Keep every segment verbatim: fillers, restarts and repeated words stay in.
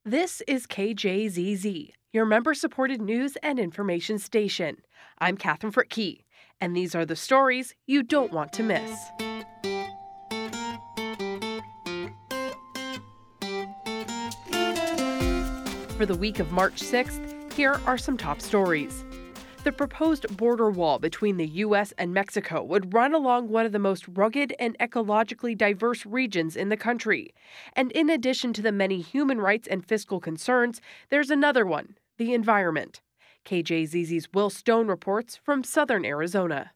This is K J Z Z, your member-supported news and information station. I'm Catherine Fritke, and these are the stories you don't want to miss. For the week of March sixth, here are some top stories. The proposed border wall between the U S and Mexico would run along one of the most rugged and ecologically diverse regions in the country. And in addition to the many human rights and fiscal concerns, there's another one, the environment. K J Z Z's Will Stone reports from southern Arizona.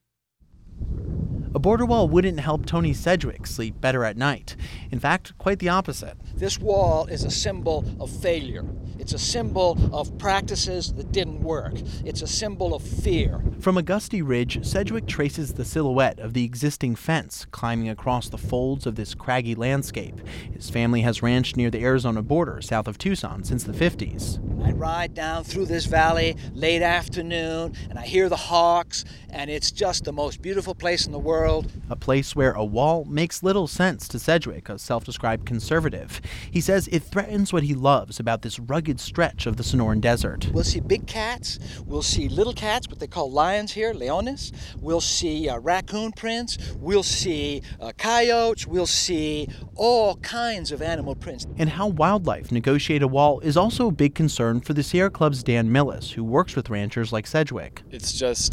A border wall wouldn't help Tony Sedgwick sleep better at night. In fact, quite the opposite. This wall is a symbol of failure. It's a symbol of practices that didn't work. It's a symbol of fear. From a gusty ridge, Sedgwick traces the silhouette of the existing fence climbing across the folds of this craggy landscape. His family has ranched near the Arizona border south of Tucson since the fifties. I ride down through this valley late afternoon, and I hear the hawks, and it's just the most beautiful place in the world. A place where a wall makes little sense to Sedgwick, a self-described conservative. He says it threatens what he loves about this rugged stretch of the Sonoran Desert. We'll see big cats. We'll see little cats, what they call lions here, leones. We'll see uh, raccoon prints. We'll see uh, coyotes. We'll see all kinds of animal prints. And how wildlife negotiate a wall is also a big concern for the Sierra Club's Dan Millis, who works with ranchers like Sedgwick. It's just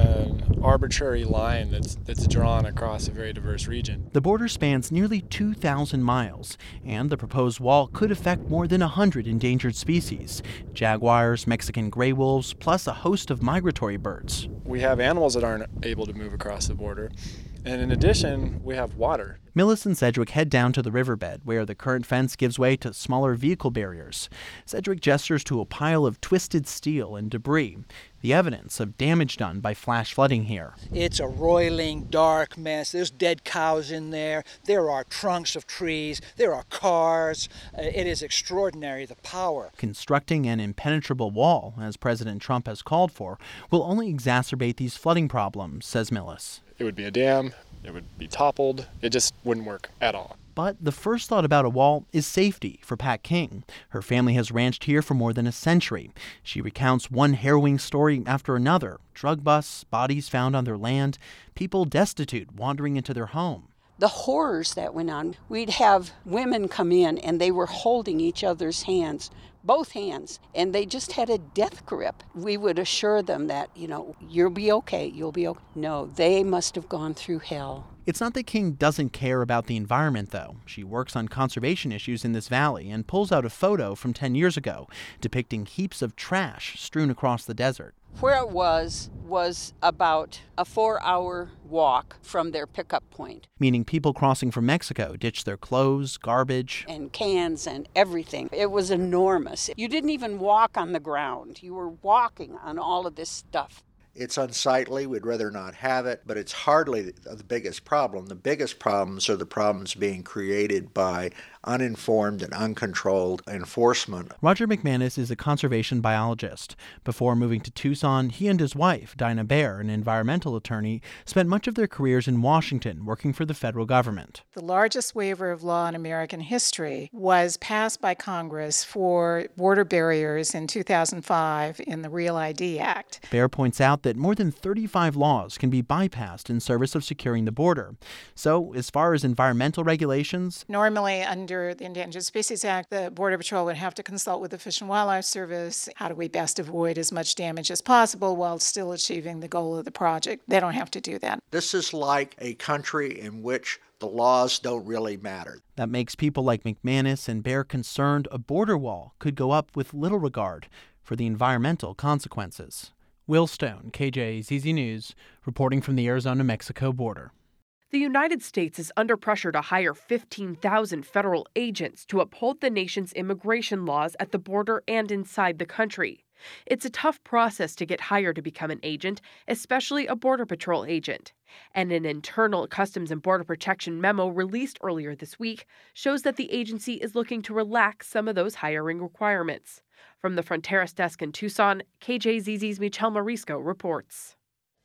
an arbitrary line that's that's drawn across a very diverse region. The border spans nearly two thousand miles, and the proposed wall could affect more than one hundred endangered species. Jaguars, Mexican gray wolves, plus a host of migratory birds. We have animals that aren't able to move across the border. And in addition, we have water. Millis and Sedgwick head down to the riverbed, where the current fence gives way to smaller vehicle barriers. Sedgwick gestures to a pile of twisted steel and debris, the evidence of damage done by flash flooding here. It's a roiling, dark mess. There's dead cows in there. There are trunks of trees. There are cars. Uh, it is extraordinary, the power. Constructing an impenetrable wall, as President Trump has called for, will only exacerbate these flooding problems, says Millis. It would be a dam. It would be toppled. It just wouldn't work at all. But the first thought about a wall is safety for Pat King. Her family has ranched here for more than a century. She recounts one harrowing story after another. Drug busts, bodies found on their land, people destitute wandering into their home. The horrors that went on. We'd have women come in and they were holding each other's hands, both hands, and they just had a death grip. We would assure them that, you know, you'll be okay, you'll be okay. No, they must have gone through hell. It's not that King doesn't care about the environment, though. She works on conservation issues in this valley and pulls out a photo from ten years ago depicting heaps of trash strewn across the desert. Where it was, was about a four-hour walk from their pickup point. Meaning people crossing from Mexico ditched their clothes, garbage, and cans and everything. It was enormous. You didn't even walk on the ground. You were walking on all of this stuff. It's unsightly. We'd rather not have it, but it's hardly the biggest problem. The biggest problems are the problems being created by uninformed and uncontrolled enforcement. Roger McManus is a conservation biologist. Before moving to Tucson, he and his wife, Dinah Baer, an environmental attorney, spent much of their careers in Washington working for the federal government. The largest waiver of law in American history was passed by Congress for border barriers in two thousand five in the Real I D Act. Baer points out that more than thirty-five laws can be bypassed in service of securing the border. So, as far as environmental regulations, normally under the Endangered Species Act, the Border Patrol would have to consult with the Fish and Wildlife Service. How do we best avoid as much damage as possible while still achieving the goal of the project? They don't have to do that. This is like a country in which the laws don't really matter. That makes people like McManus and Baer concerned a border wall could go up with little regard for the environmental consequences. Will Stone, K J Z Z News, reporting from the Arizona-Mexico border. The United States is under pressure to hire fifteen thousand federal agents to uphold the nation's immigration laws at the border and inside the country. It's a tough process to get hired to become an agent, especially a Border Patrol agent. And an internal Customs and Border Protection memo released earlier this week shows that the agency is looking to relax some of those hiring requirements. From the Fronteras desk in Tucson, K J Z Z's Michelle Marisco reports.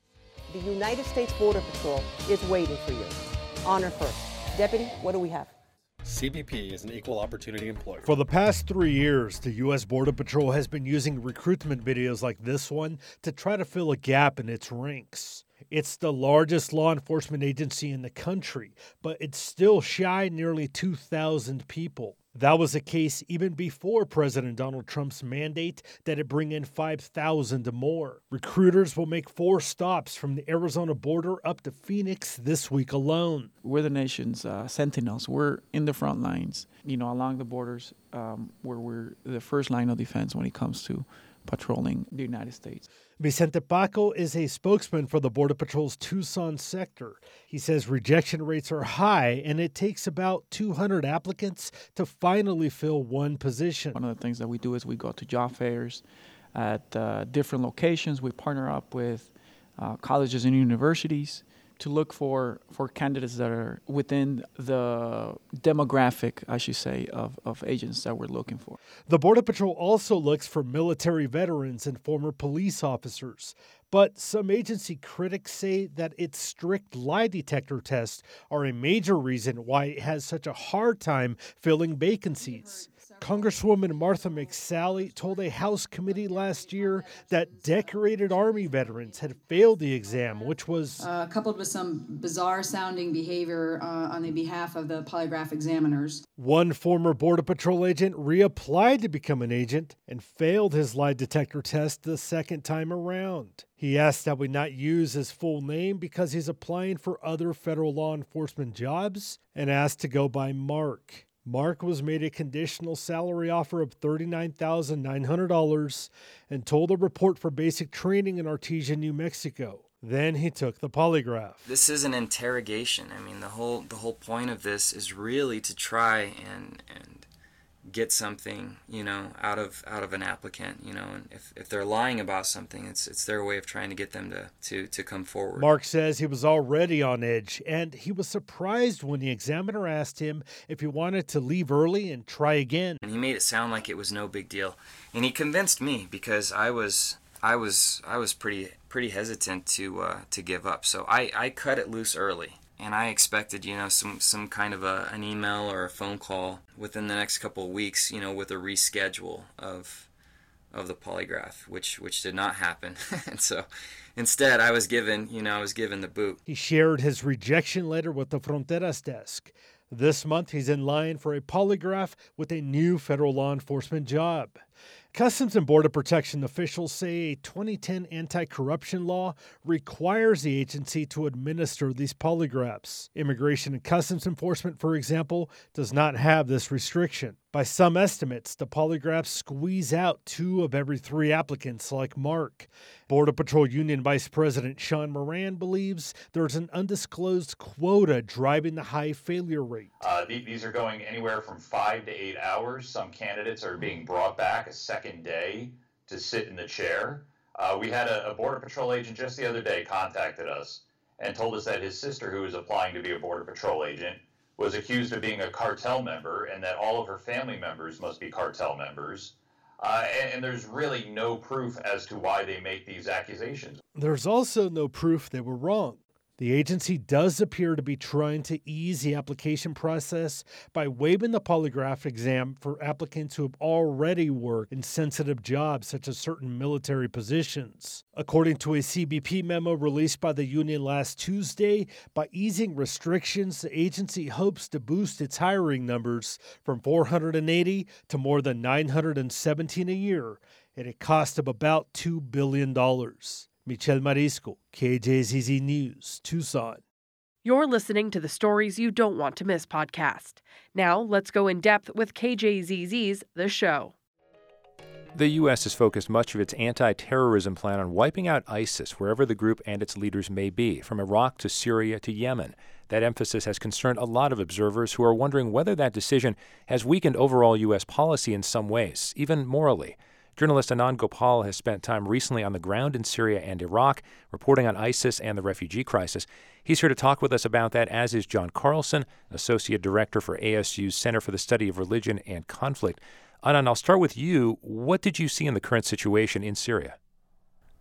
The United States Border Patrol is waiting for you. Honor first. Deputy, what do we have? C B P is an equal opportunity employer. For the past three years, the U S Border Patrol has been using recruitment videos like this one to try to fill a gap in its ranks. It's the largest law enforcement agency in the country, but it's still shy nearly two thousand people. That was the case even before President Donald Trump's mandate that it bring in five thousand more. Recruiters will make four stops from the Arizona border up to Phoenix this week alone. We're the nation's uh, sentinels. We're in the front lines, you know, along the borders, um, where we're the first line of defense when it comes to patrolling the United States. Vicente Paco is a spokesman for the Border Patrol's Tucson sector. He says rejection rates are high, and it takes about two hundred applicants to finally fill one position. One of the things that we do is we go to job fairs at uh, different locations. We partner up with uh, colleges and universities to look for, for candidates that are within the demographic, I should say, of, of agents that we're looking for. The Border Patrol also looks for military veterans and former police officers. But some agency critics say that its strict lie detector tests are a major reason why it has such a hard time filling vacancies. Congresswoman Martha McSally told a House committee last year that decorated Army veterans had failed the exam, which was uh, coupled with some bizarre-sounding behavior uh, on the behalf of the polygraph examiners. One former Border Patrol agent reapplied to become an agent and failed his lie detector test the second time around. He asked that we not use his full name because he's applying for other federal law enforcement jobs and asked to go by Mark. Mark was made a conditional salary offer of thirty-nine thousand nine hundred dollars and told a report for basic training in Artesia, New Mexico. Then he took the polygraph. This is an interrogation. I mean, the whole the whole point of this is really to try and and get something, you know, out of out of an applicant, you know, and if, if they're lying about something, it's it's their way of trying to get them to, to, to come forward. Mark says he was already on edge, and he was surprised when the examiner asked him if he wanted to leave early and try again. And he made it sound like it was no big deal. And he convinced me because I was I was I was pretty pretty hesitant to uh, to give up. So I, I cut it loose early. And I expected, you know, some, some kind of a, an email or a phone call within the next couple of weeks, you know, with a reschedule of of the polygraph, which which did not happen. And so instead, I was given, you know, I was given the boot. He shared his rejection letter with the Fronteras desk. This month, he's in line for a polygraph with a new federal law enforcement job. Customs and Border Protection officials say a twenty ten anti-corruption law requires the agency to administer these polygraphs. Immigration and Customs Enforcement, for example, does not have this restriction. By some estimates, the polygraphs squeeze out two of every three applicants like Mark. Border Patrol Union Vice President Sean Moran believes there's an undisclosed quota driving the high failure rate. Uh, these are going anywhere from five to eight hours. Some candidates are being brought back a second day to sit in the chair. Uh, we had a, a Border Patrol agent just the other day contacted us and told us that his sister, who was applying to be a Border Patrol agent, was accused of being a cartel member and that all of her family members must be cartel members. Uh, and, and there's really no proof as to why they make these accusations. There's also no proof they were wrong. The agency does appear to be trying to ease the application process by waiving the polygraph exam for applicants who have already worked in sensitive jobs such as certain military positions. According to a C B P memo released by the union last Tuesday, by easing restrictions, the agency hopes to boost its hiring numbers from four hundred eighty to more than nine hundred seventeen a year at a cost of about two billion dollars. Michel Marisco, K J Z Z News, Tucson. You're listening to the Stories You Don't Want to Miss podcast. Now, let's go in depth with K J Z Z's The Show. The U S has focused much of its anti-terrorism plan on wiping out ISIS wherever the group and its leaders may be, from Iraq to Syria to Yemen. That emphasis has concerned a lot of observers who are wondering whether that decision has weakened overall U S policy in some ways, even morally. Journalist Anand Gopal has spent time recently on the ground in Syria and Iraq, reporting on ISIS and the refugee crisis. He's here to talk with us about that, as is John Carlson, Associate Director for A S U's Center for the Study of Religion and Conflict. Anand, I'll start with you. What did you see in the current situation in Syria?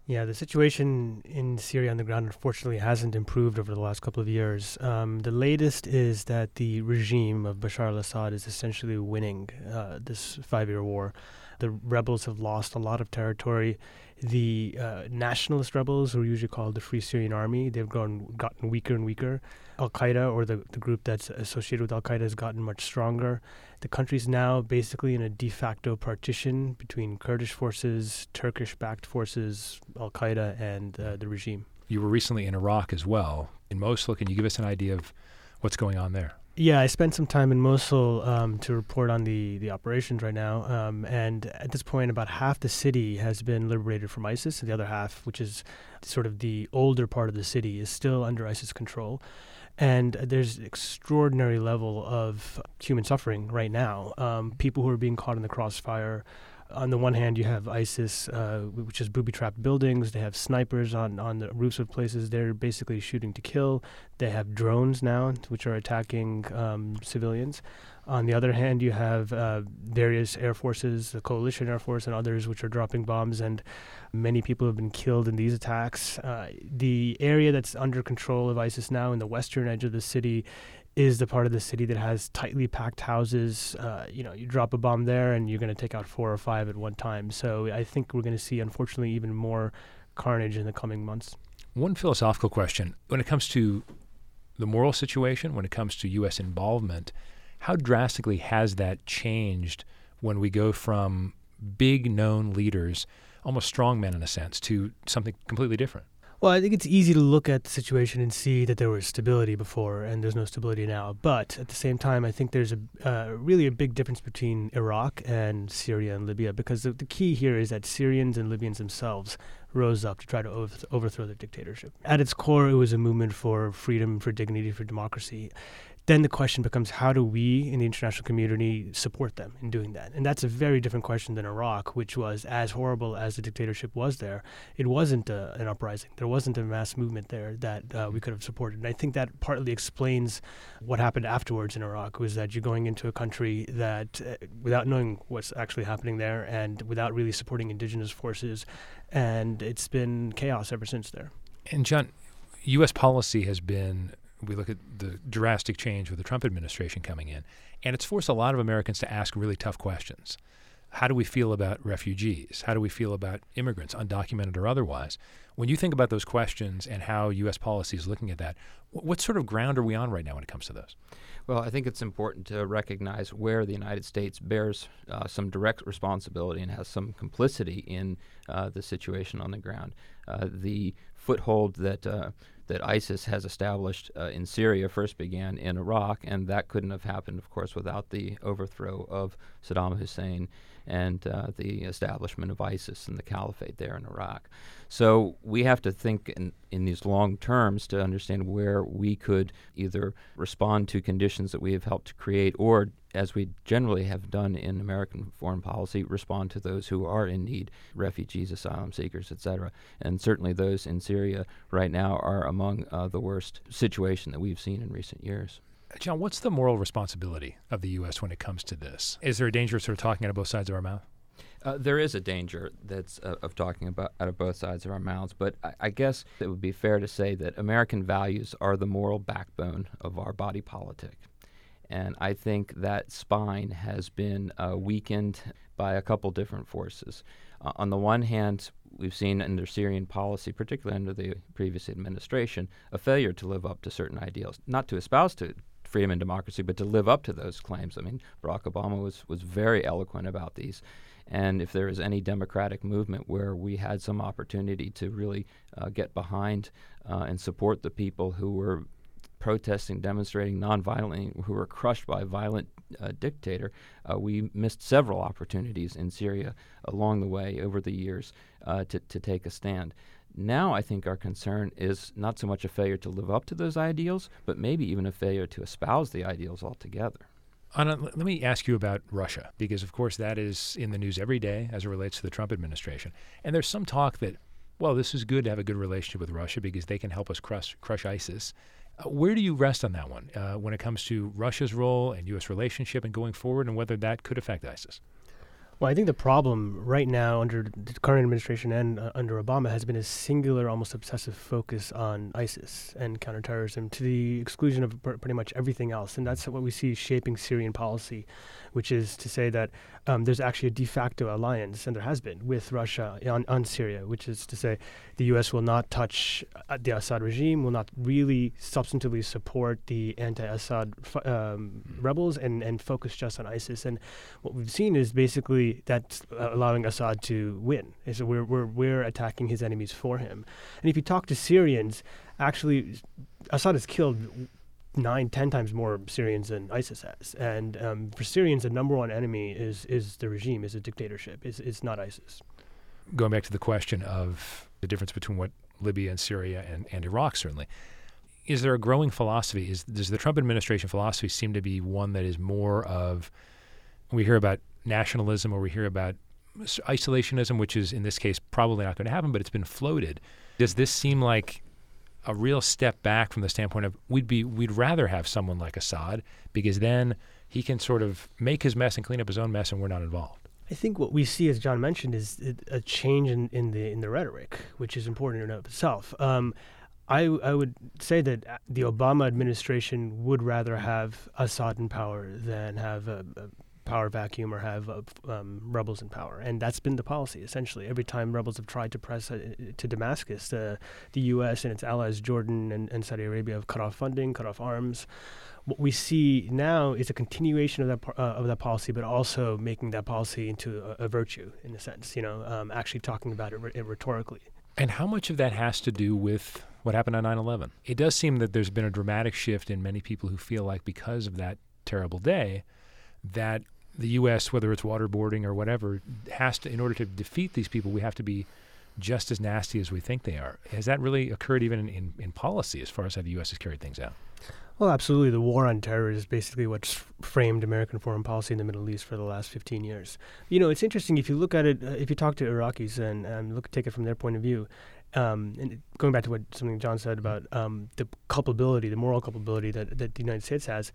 Yeah, the situation in Syria on the ground unfortunately hasn't improved over the last couple of years. Um, the latest is that the regime of Bashar al-Assad is essentially winning uh, this five-year war. The rebels have lost a lot of territory. The uh, nationalist rebels, who are usually called the Free Syrian Army, they've grown, gotten weaker and weaker. Al-Qaeda, or the, the group that's associated with Al-Qaeda, has gotten much stronger. The country's now basically in a de facto partition between Kurdish forces, Turkish-backed forces, Al-Qaeda, and uh, the regime. You were recently in Iraq as well. In Mosul, can you give us an idea of what's going on there? Yeah, I spent some time in Mosul um, to report on the, the operations right now. Um, and at this point, about half the city has been liberated from ISIS. And the other half, which is sort of the older part of the city, is still under ISIS control. And there's extraordinary level of human suffering right now. Um, people who are being caught in the crossfire. On the one hand, you have ISIS, uh, which is booby-trapped buildings. They have snipers on, on the roofs of places. They're basically shooting to kill. They have drones now, which are attacking um, civilians. On the other hand, you have uh, various air forces, the coalition air force and others, which are dropping bombs, and many people have been killed in these attacks. Uh, the area that's under control of ISIS now in the western edge of the city is the part of the city that has tightly packed houses. Uh, you know, you drop a bomb there and you're going to take out four or five at one time. So I think we're going to see, unfortunately, even more carnage in the coming months. One philosophical question. When it comes to the moral situation, when it comes to U S involvement, how drastically has that changed when we go from big known leaders, almost strongmen in a sense, to something completely different? Well, I think it's easy to look at the situation and see that there was stability before and there's no stability now. But at the same time, I think there's a uh, really a big difference between Iraq and Syria and Libya, because the, the key here is that Syrians and Libyans themselves rose up to try to over- overthrow their dictatorship. At its core, it was a movement for freedom, for dignity, for democracy. Then the question becomes, how do we in the international community support them in doing that? And that's a very different question than Iraq, which was as horrible as the dictatorship was there. It wasn't a, an uprising. There wasn't a mass movement there that uh, we could have supported. And I think that partly explains what happened afterwards in Iraq, was that you're going into a country that, uh, without knowing what's actually happening there and without really supporting indigenous forces, and it's been chaos ever since there. And John, U S policy has been, we look at the drastic change with the Trump administration coming in, and it's forced a lot of Americans to ask really tough questions. How do we feel about refugees? How do we feel about immigrants, undocumented or otherwise? When you think about those questions and how U S policy is looking at that, what sort of ground are we on right now when it comes to those? Well, I think it's important to recognize where the United States bears uh, some direct responsibility and has some complicity in uh, the situation on the ground. Uh, the foothold that uh, that ISIS has established uh, in Syria first began in Iraq, and that couldn't have happened, of course, without the overthrow of Saddam Hussein and uh, the establishment of ISIS and the caliphate there in Iraq. So we have to think in, in these long terms to understand where we could either respond to conditions that we have helped to create, or, as we generally have done in American foreign policy, respond to those who are in need, refugees, asylum seekers, et cetera. And certainly those in Syria right now are among uh, the worst situation that we've seen in recent years. John, what's the moral responsibility of the U S when it comes to this? Is there a danger of sort of talking out of both sides of our mouth? Uh, there is a danger that's uh, of talking about out of both sides of our mouths, but I, I guess it would be fair to say that American values are the moral backbone of our body politic. And I think that spine has been uh, weakened by a couple different forces. Uh, on the one hand, we've seen under Syrian policy, particularly under the previous administration, a failure to live up to certain ideals, not to espouse to freedom and democracy, but to live up to those claims. I mean, Barack Obama was, was very eloquent about these. And if there is any democratic movement where we had some opportunity to really uh, get behind uh, and support the people who were protesting, demonstrating nonviolently, who were crushed by a violent uh, dictator, uh, we missed several opportunities in Syria along the way over the years uh, to, to take a stand. Now I think our concern is not so much a failure to live up to those ideals, but maybe even a failure to espouse the ideals altogether. Anna, let me ask you about Russia, because, of course, that is in the news every day as it relates to the Trump administration. And there's some talk that, well, this is good to have a good relationship with Russia because they can help us crush, crush ISIS. Uh, where do you rest on that one uh, when it comes to Russia's role and U S relationship and going forward, and whether that could affect ISIS? Well, I think the problem right now under the current administration and uh, under Obama has been a singular, almost obsessive focus on ISIS and counterterrorism to the exclusion of pr- pretty much everything else. And that's what we see shaping Syrian policy, which is to say that um, there's actually a de facto alliance, and there has been, with Russia on, on Syria, which is to say the U S will not touch uh, the Assad regime, will not really substantively support the anti-Assad f- um, rebels, and, and focus just on ISIS. And what we've seen is basically that's uh, allowing Assad to win. And so we're, we're, we're attacking his enemies for him. And if you talk to Syrians, actually, Assad has killed nine, ten times more Syrians than ISIS has. And um, for Syrians, the number one enemy is is the regime, is a dictatorship. It's, it's not ISIS. Going back to the question of the difference between what Libya and Syria and, and Iraq, certainly, is there a growing philosophy? Is Does the Trump administration philosophy seem to be one that is more of, we hear about nationalism or we hear about isolationism, which is in this case probably not going to happen, but it's been floated. Does this seem like a real step back from the standpoint of we'd be we'd rather have someone like Assad because then he can sort of make his mess and clean up his own mess and we're not involved? I think what we see, as John mentioned, is a change in, in the in the rhetoric, which is important in and of itself. Um, I, I would say that the Obama administration would rather have Assad in power than have a, a power vacuum or have uh, um, rebels in power. And that's been the policy, essentially. Every time rebels have tried to press uh, to Damascus, uh, the U S and its allies, Jordan and, and Saudi Arabia, have cut off funding, cut off arms. What we see now is a continuation of that uh, of that policy, but also making that policy into a, a virtue, in a sense, you know, um, actually talking about it, it rhetorically. And how much of that has to do with what happened on nine eleven? It does seem that there's been a dramatic shift in many people who feel like because of that terrible day, that the U S, whether it's waterboarding or whatever, has to, in order to defeat these people, we have to be just as nasty as we think they are. Has that really occurred even in, in, in policy as far as how the U S has carried things out? Well, absolutely. The war on terror is basically what's framed American foreign policy in the Middle East for the last fifteen years. You know, it's interesting if you look at it, uh, if you talk to Iraqis and um, look take it from their point of view, um, and going back to what something John said about um, the culpability, the moral culpability that, that the United States has.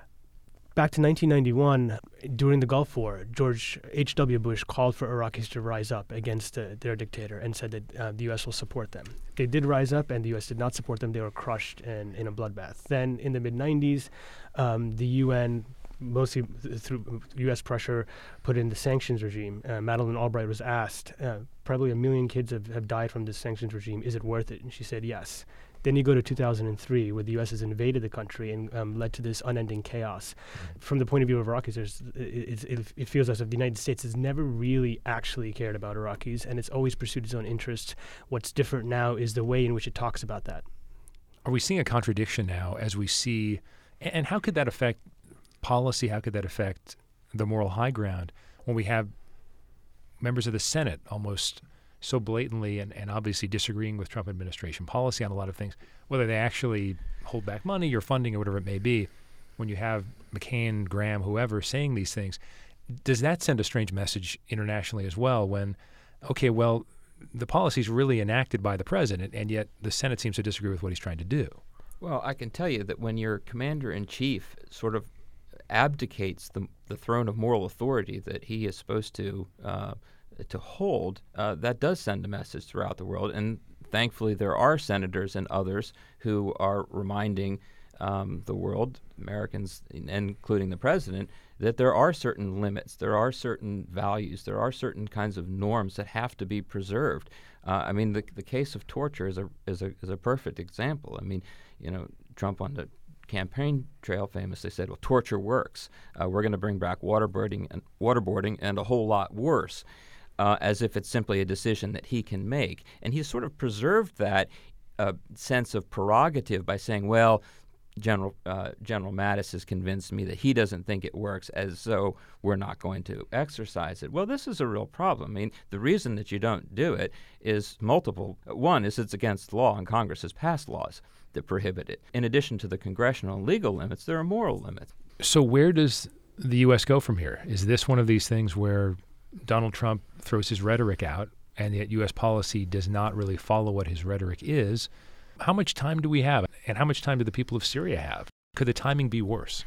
Back to nineteen ninety-one, during the Gulf War, George H W Bush called for Iraqis to rise up against uh, their dictator and said that uh, the U S will support them. They did rise up, and the U S did not support them. They were crushed in, in a bloodbath. Then in the mid nineties, um, the U N, mostly th- through U S pressure, put in the sanctions regime. Uh, Madeleine Albright was asked, uh, probably a million kids have, have died from this sanctions regime. Is it worth it? And she said yes. Then you go to two thousand three, where the U S has invaded the country and um, led to this unending chaos. Mm-hmm. From the point of view of Iraqis, there's, it, it, it feels as if the United States has never really actually cared about Iraqis, and it's always pursued its own interests. What's different now is the way in which it talks about that. Are we seeing a contradiction now as we see, and how could that affect policy? How could that affect the moral high ground when we have members of the Senate almost so blatantly and, and obviously disagreeing with Trump administration policy on a lot of things, whether they actually hold back money or funding or whatever it may be, when you have McCain, Graham, whoever saying these things, does that send a strange message internationally as well when, okay, well, the policy is really enacted by the president, and yet the Senate seems to disagree with what he's trying to do? Well, I can tell you that when your commander-in-chief sort of abdicates the, the throne of moral authority that he is supposed to uh, to hold, uh, that does send a message throughout the world. And thankfully, there are senators and others who are reminding um, the world, Americans, including the president, that there are certain limits, there are certain values, there are certain kinds of norms that have to be preserved. Uh, I mean, the the case of torture is a is a is a perfect example. I mean, you know, Trump on the campaign trail famously said, "Well, torture works. Uh, we're going to bring back waterboarding and waterboarding and a whole lot worse." Uh, as if it's simply a decision that he can make. And he's sort of preserved that uh, sense of prerogative by saying, well, General uh, General Mattis has convinced me that he doesn't think it works, as though we're not going to exercise it. Well, this is a real problem. I mean, the reason that you don't do it is multiple. One is it's against law, and Congress has passed laws that prohibit it. In addition to the congressional and legal limits, there are moral limits. So where does the U S go from here? Is this one of these things where Donald Trump throws his rhetoric out, and yet U S policy does not really follow what his rhetoric is? How much time do we have, and how much time do the people of Syria have? Could the timing be worse?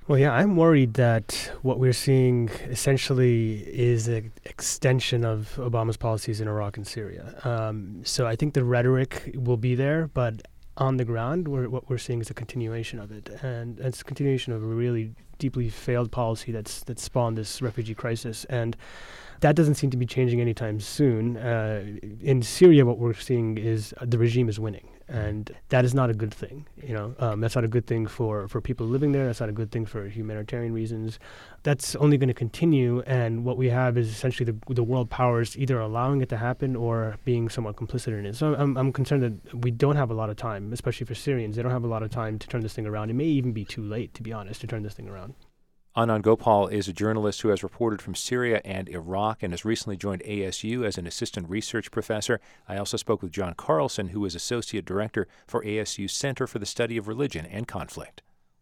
Well, yeah, I'm worried that what we're seeing essentially is an extension of Obama's policies in Iraq and Syria. Um, so I think the rhetoric will be there, but on the ground, we're, what we're seeing is a continuation of it. And it's a continuation of a really deeply failed policy that's that spawned this refugee crisis. And that doesn't seem to be changing anytime soon. Uh, in Syria, what we're seeing is uh, the regime is winning. And that is not a good thing. You know, um, that's not a good thing for, for people living there. That's not a good thing for humanitarian reasons. That's only going to continue. And what we have is essentially the the world powers either allowing it to happen or being somewhat complicit in it. So I'm I'm concerned that we don't have a lot of time, especially for Syrians. They don't have a lot of time to turn this thing around. It may even be too late, to be honest, to turn this thing around. Anand Gopal is a journalist who has reported from Syria and Iraq and has recently joined A S U as an assistant research professor. I also spoke with John Carlson, who is associate director for A S U's Center for the Study of Religion and Conflict.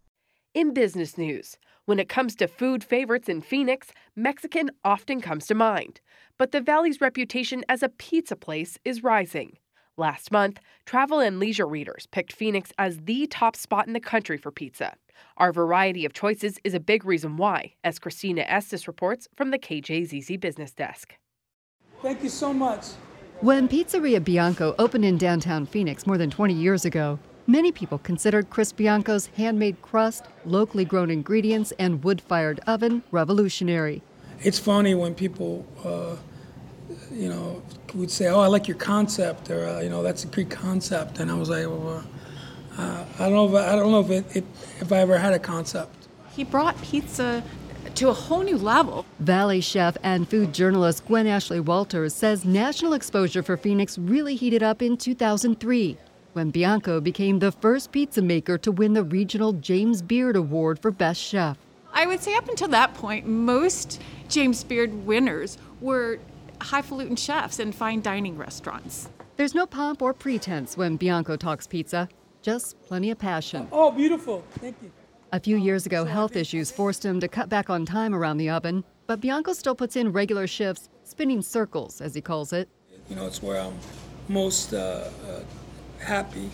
In business news, when it comes to food favorites in Phoenix, Mexican often comes to mind. But the Valley's reputation as a pizza place is rising. Last month, travel and leisure readers picked Phoenix as the top spot in the country for pizza. Our variety of choices is a big reason why, as Christina Estes reports from the K J Z Z Business Desk. Thank you so much. When Pizzeria Bianco opened in downtown Phoenix more than twenty years ago, many people considered Chris Bianco's handmade crust, locally grown ingredients, and wood-fired oven revolutionary. It's funny when people, uh, you know, would say, "Oh, I like your concept," or uh, you know, "That's a great concept," and I was like, "Well, uh, I don't know if I, I don't know if it, it if I ever had a concept." He brought pizza to a whole new level. Valley chef and food journalist Gwen Ashley Walters says national exposure for Phoenix really heated up in two thousand three, when Bianco became the first pizza maker to win the regional James Beard Award for Best Chef. I would say up until that point, most James Beard winners were highfalutin chefs in fine dining restaurants. There's no pomp or pretense when Bianco talks pizza, just plenty of passion. Oh, beautiful. Thank you. A few years ago, health issues forced him to cut back on time around the oven, but Bianco still puts in regular shifts, spinning circles, as he calls it. You know, it's where I'm most uh, uh, happy.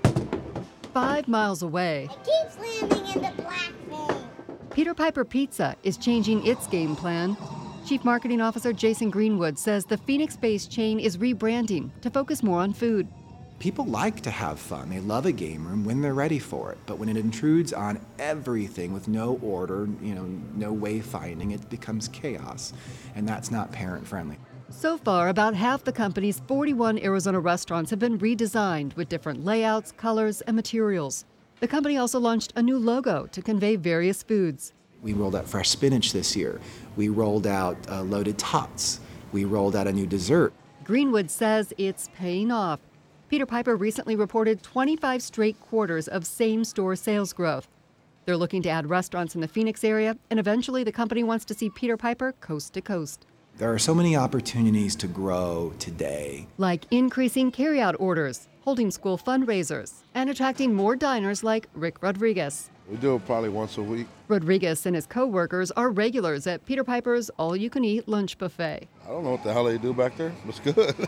Five miles away, It keeps landing in the black thing. Peter Piper Pizza is changing its game plan. Chief Marketing Officer Jason Greenwood says the Phoenix-based chain is rebranding to focus more on food. People like to have fun. They love a game room when they're ready for it. But when it intrudes on everything with no order, you know, no wayfinding, it becomes chaos. And that's not parent-friendly. So far, about half the company's forty-one Arizona restaurants have been redesigned with different layouts, colors, and materials. The company also launched a new logo to convey various foods. We rolled out fresh spinach this year. We rolled out uh, loaded tots. We rolled out a new dessert. Greenwood says it's paying off. Peter Piper recently reported twenty-five straight quarters of same-store sales growth. They're looking to add restaurants in the Phoenix area, and eventually the company wants to see Peter Piper coast to coast. There are so many opportunities to grow today. Like increasing carryout orders, holding school fundraisers, and attracting more diners like Rick Rodriguez. We do it probably once a week. Rodriguez and his co-workers are regulars at Peter Piper's all-you-can-eat lunch buffet. I don't know what the hell they do back there, but it's good.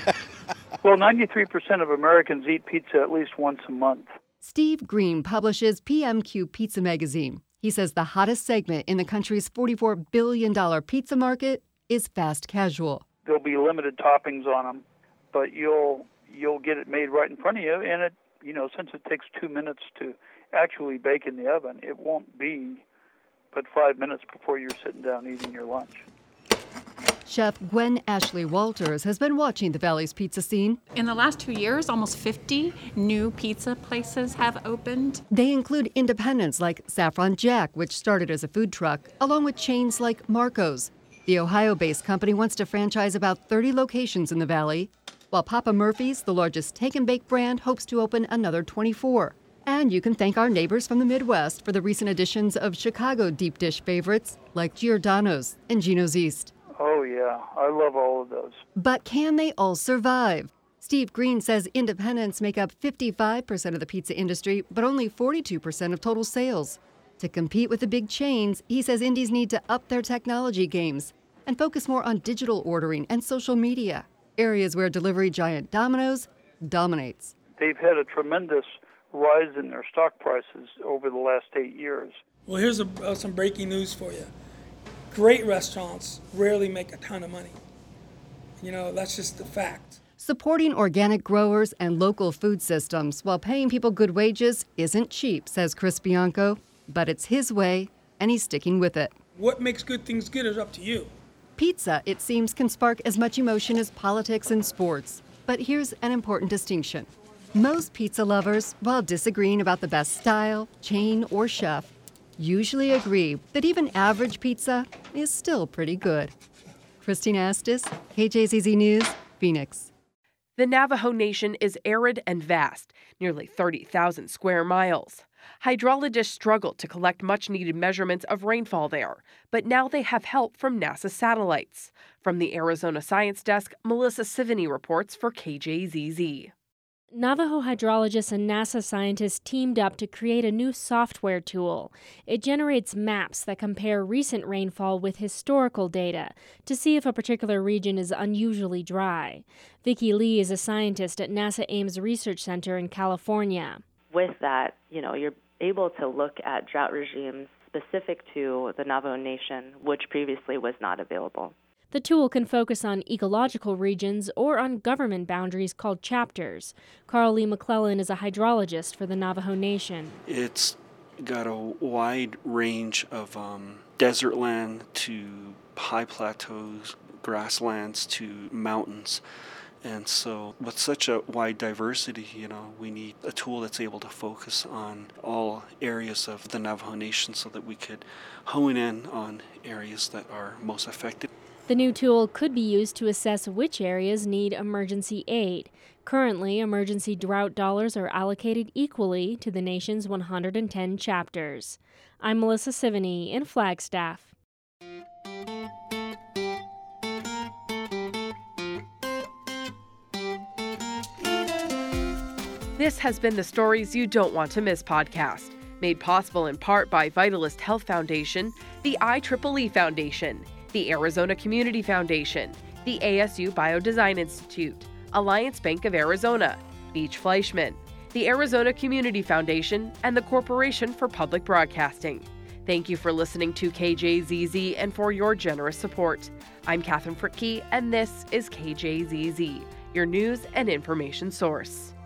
Well, ninety-three percent of Americans eat pizza at least once a month. Steve Green publishes P M Q Pizza Magazine. He says the hottest segment in the country's forty-four billion dollars pizza market is fast casual. There'll be limited toppings on them, but you'll you'll get it made right in front of you, and it you know since it takes two minutes to actually bake in the oven, it won't be but five minutes before you're sitting down eating your lunch. Chef Gwen Ashley Walters has been watching the Valley's pizza scene. In the last two years, almost fifty new pizza places have opened. They include independents like Saffron Jack, which started as a food truck, along with chains like Marco's. The Ohio-based company wants to franchise about thirty locations in the Valley, while Papa Murphy's, the largest take-and-bake brand, hopes to open another twenty-four. And you can thank our neighbors from the Midwest for the recent additions of Chicago deep dish favorites like Giordano's and Gino's East. Oh, yeah. I love all of those. But can they all survive? Steve Green says independents make up fifty-five percent of the pizza industry, but only forty-two percent of total sales. To compete with the big chains, he says indies need to up their technology games and focus more on digital ordering and social media, areas where delivery giant Domino's dominates. They've had a tremendous rise in their stock prices over the last eight years. Well, here's a, uh, some breaking news for you. Great restaurants rarely make a ton of money. You know, that's just the fact. Supporting organic growers and local food systems while paying people good wages isn't cheap, says Chris Bianco, but it's his way, and he's sticking with it. What makes good things good is up to you. Pizza, it seems, can spark as much emotion as politics and sports. But here's an important distinction. Most pizza lovers, while disagreeing about the best style, chain, or chef, usually agree that even average pizza is still pretty good. Christine Astis, K J Z Z News, Phoenix. The Navajo Nation is arid and vast, nearly thirty thousand square miles. Hydrologists struggled to collect much-needed measurements of rainfall there, but now they have help from NASA satellites. From the Arizona Science Desk, Melissa Sivany reports for K J Z Z. Navajo hydrologists and NASA scientists teamed up to create a new software tool. It generates maps that compare recent rainfall with historical data to see if a particular region is unusually dry. Vicki Lee is a scientist at NASA Ames Research Center in California. With that, you know, you're able to look at drought regimes specific to the Navajo Nation, which previously was not available. The tool can focus on ecological regions or on government boundaries called chapters. Carl Lee McClellan is a hydrologist for the Navajo Nation. It's got a wide range of um, desert land to high plateaus, grasslands to mountains. And so with such a wide diversity, you know, we need a tool that's able to focus on all areas of the Navajo Nation so that we could hone in on areas that are most affected. The new tool could be used to assess which areas need emergency aid. Currently, emergency drought dollars are allocated equally to the nation's one hundred ten chapters. I'm Melissa Sivany in Flagstaff. This has been the Stories You Don't Want to Miss podcast, made possible in part by Vitalist Health Foundation, the I triple E Foundation, the Arizona Community Foundation, the A S U Biodesign Institute, Alliance Bank of Arizona, Beach Fleischman, the Arizona Community Foundation, and the Corporation for Public Broadcasting. Thank you for listening to K J Z Z and for your generous support. I'm Catherine Fritke, and this is K J Z Z, your news and information source.